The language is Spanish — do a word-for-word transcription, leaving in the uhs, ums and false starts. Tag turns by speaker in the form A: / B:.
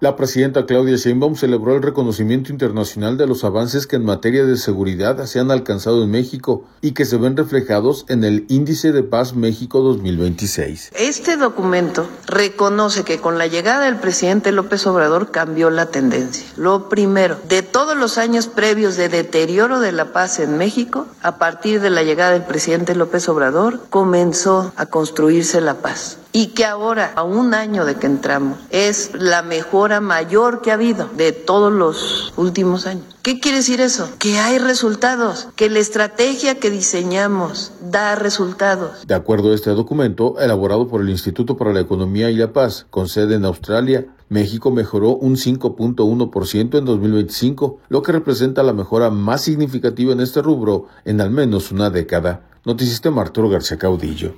A: La presidenta Claudia Sheinbaum celebró el reconocimiento internacional de los avances que en materia de seguridad se han alcanzado en México y que se ven reflejados en el Índice de Paz México dos mil veintiséis.
B: Este documento reconoce que con la llegada del presidente López Obrador cambió la tendencia. Lo primero, de todos los años previos de deterioro de la paz en México, a partir de la llegada del presidente López Obrador, comenzó a construirse la paz. Y que ahora, a un año de que entramos, es la mejora mayor que ha habido de todos los últimos años. ¿Qué quiere decir eso? Que hay resultados, que la estrategia que diseñamos da resultados.
A: De acuerdo a este documento, elaborado por el Instituto para la Economía y la Paz, con sede en Australia, México mejoró un cinco punto uno por ciento en dos mil veinticinco, lo que representa la mejora más significativa en este rubro en al menos una década. Noticista Arturo García Caudillo.